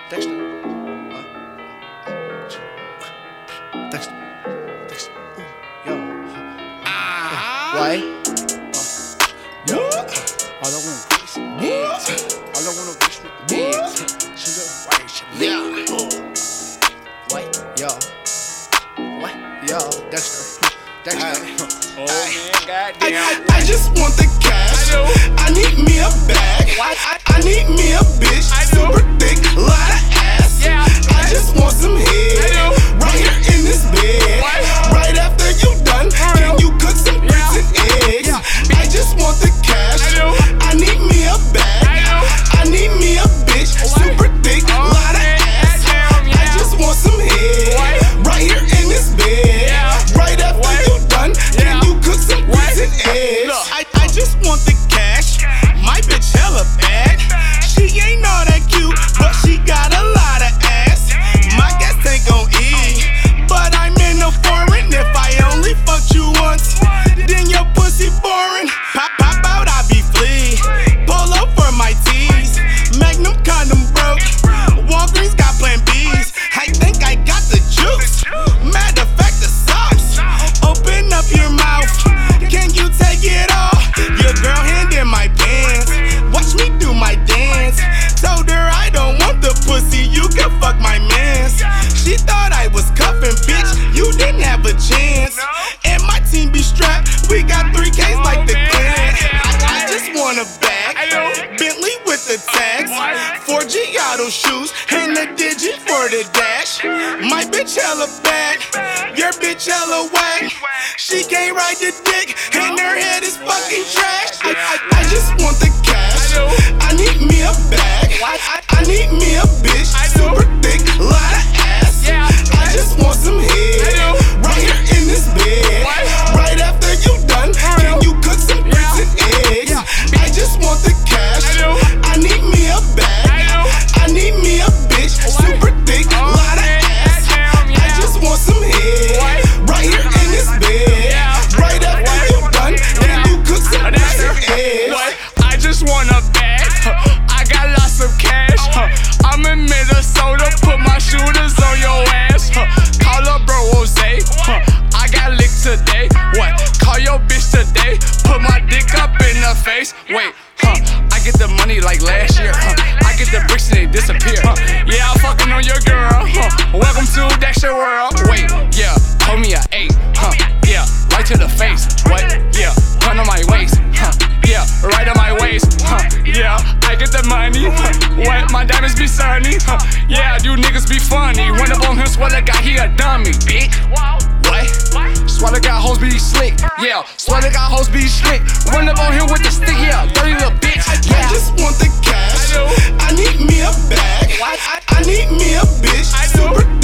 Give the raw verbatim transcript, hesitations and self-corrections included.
Dexter. What? Dexter. Dexter. Yo. Ah. Why? Uh, yo. All I want is bitch. All I want is bitch. She look right. She lit. What? Yo. What? Yo. Dexter. Dexter. Oh man, goddamn. I, I, I just want the cash. I, I need me a bag. What? I, I need me a bitch. I Super thick, lot of ass. Yeah. I just want some head. I right here in this bed. What? Right after you done, can you cook some grits Yeah. and eggs? Yeah. I just want the cash. I, I need me a bag. I, I need me a bitch. Super thick, Oh, lot of man, ass. goddamn, yeah. I just want some head. What? Right here in this bed. Yeah. Right after What? you done, can Yeah. you cook some What? grits and eggs? Look. I, I just want the cash. My bitch hella bad. She ain't all that cute, but she got a lot of ass. My gas tank gon' eat, but I'm in a foreign. If I only fucked you once, then your pussy boring. Pop, pop out, I be flea. Pull up for my tees. Magnum condom broke. Walgreens got plan B's. I think I got the juice. Matter of fact, the sauce. Open up your mouth. Can you take it all? Your girl hand in my pants. Watch me do my dance. Told her I don't want the pussy. You can fuck my mans. She thought I was cuffing, bitch. You didn't have a chance. And my team be strapped. We got three K's like the clan. I, I just want a bag. Bentley with the tags. Four Giotto shoes. And the digit for the dash. My bitch hella bad. Your bitch hella whack. She can't ride the dick. And her head is fucking trash. I, I, I just want the cash. I need me a bag. I, I need me a bitch. Super thick, lot of ass. I just want some head. Right here in this bed. Right after you done, can you cook some grits and eggs? I just want the cash. I need me a bag. I need me a bitch. Super thick, lot of ass. I just want some head. Right here in this bed. Right after you done, can you cook some grits and eggs? I just want a bag. I got lots of cash. I'm in Minnesota. Put my shooters on your ass. Call up bro Jose. I got licked today. What? Call your bitch today. Put my dick up in her face. Wait, huh? I get the money like last year. Huh? I get the bricks and they disappear. Huh? Yeah, I'm fucking on your girl. Huh? Welcome to Dexter World. Wait, yeah, told me I ate. Huh? Yeah, right to the face. What? Yeah, gun on my waist. Huh? Yeah, right on my waist. Huh? Yeah, I get the money. Huh? What? My diamonds be sunny. Huh? Yeah, you niggas be funny. Run up on him, swear to God he a dummy, bitch. What? Swear to God hoes be slick. Yeah, swear to God hoes be slick. Run up on him with the stick. Yeah, dirty little bitch. I Yeah. just want the cash. I need me a bag. I, I need me a bitch. Super